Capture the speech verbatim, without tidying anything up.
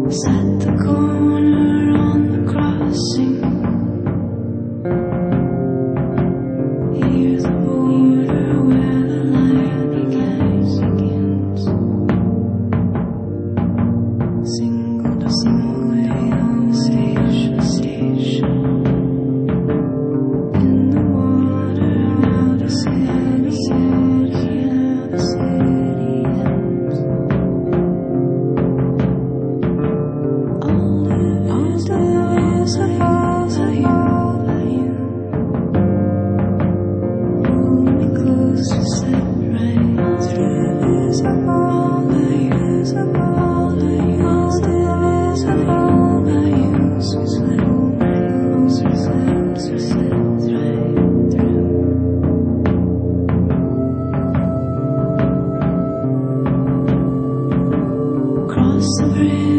At the corner on the crossing, here's the border where the line begins. Single to single way station, station. In the water, out of city, city, out of city ends. All there is of all of you, hold me close to set right. All there is of all of you, all there is of all of you, so slip closer, slip, so slip right through. Cross the bridge.